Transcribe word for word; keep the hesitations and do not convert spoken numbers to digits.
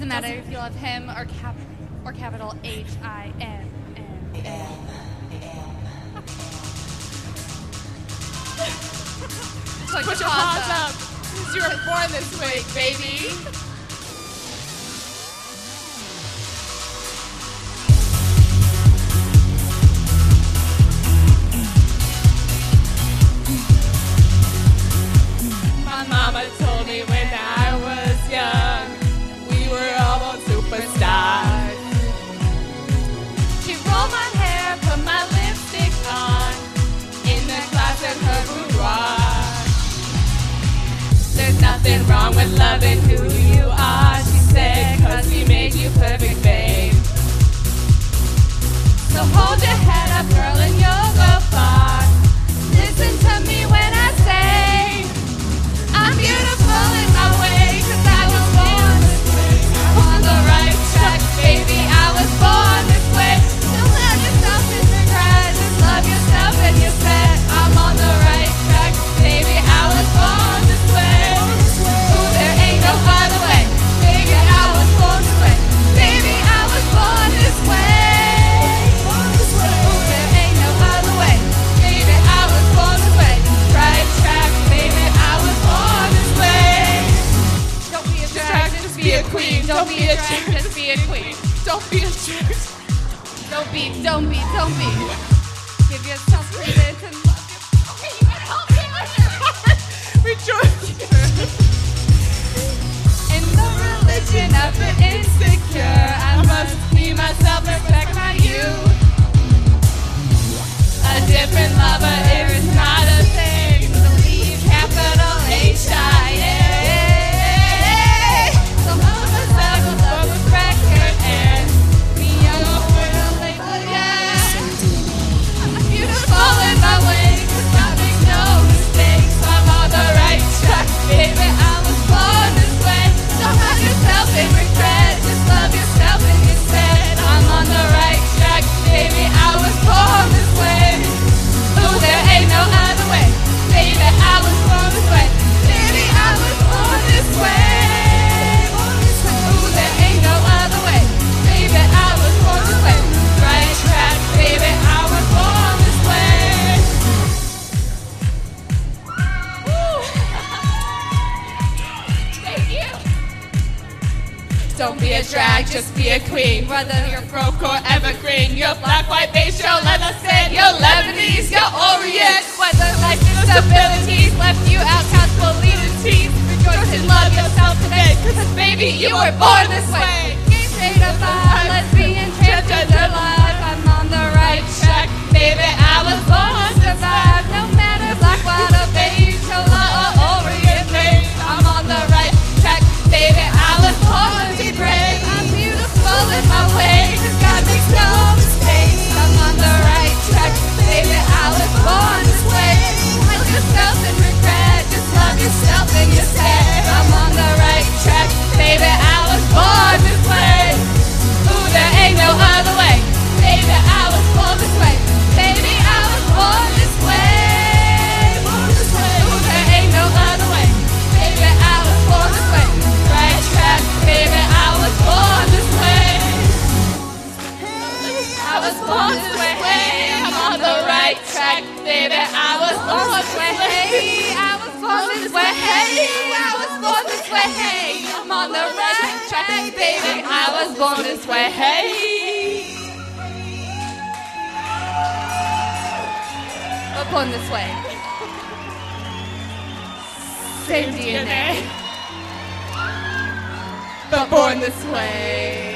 Doesn't matter if you love him or cap or capital H I M M M. Like put your paws up, because you were born this way, baby. My mama told me when I was young, we were all superstars. She rolled my hair, put my lipstick on, in the class in her boudoir. There's nothing wrong with loving who you are, she said, cause we made you perfect, babe. So hold your head up, girl, and you'll go far. Listen to me when I say I'm beautiful in my way, cause I was born this way. I'm on the right track, baby, I was born this way. Don't let yourself in regret, just love yourself and you're set. I'm on the right track, baby, I was born this way. Ooh, there ain't no other way, baby, I was born this way. Baby, I was born this way. Ooh, there ain't no other way, baby, I was born this way. Right track, baby, I was born this way. Don't be a drag, just be a queen. Don't be a drag, just be a queen. Don't be a jerk. Don't be, don't be, don't be. Give yourself credit and love yourself. Okay, you can help me with it. Rejoice. In the religion of the insecure, I must be myself, respect my youth. A different lover is not a thing. Believe capital H I A. So hold us up above the record and be young for the label, yeah. I'm beautiful in my way, cause I make no mistakes. I'm on the right track, baby, I was born this way. Don't have yourself in regret, just love yourself and you're set. I'm on the right track, baby, I was born this way. Ooh, there ain't no other way, baby, I was born this way. Baby, I was born this way. Ooh, there ain't no other way, baby, I was born this way. Right track, baby, I was born this way. Woo. Thank you. Don't be a drag, just be a queen. Whether you're broke or evergreen, you're black, white, beige, you're leather stand, you're Lebanese, you're Orient. Whether life disabilities left you outcast, bullied teeth, rejoice and love yourself today, cause baby, you were born this way. Gay, straight up, bi, lesbian, transgender life, I'm on the right track, baby, I was born to survive. No matter black, white, or beige, chola or Orient, babe, I'm on the right track, baby, I was born to be brave. I'm beautiful in my way, cause God makes no mistakes. I'm on the right track, baby, I was born this way. Love yourself and regret, just love yourself and you're set. I'm on the right track, baby, I was born this way. Ooh, there ain't no other way, baby, I was born this way. Baby, I was born this way. Ooh, there ain't no other way, baby, I was born this way. Right track, baby, I was born this way. I was born this way. I'm on the right track, baby, I was born this way. I was born this way. I was born this way. I'm on the right track, baby, I was born this way. But born this way. Same D N A. But born this way.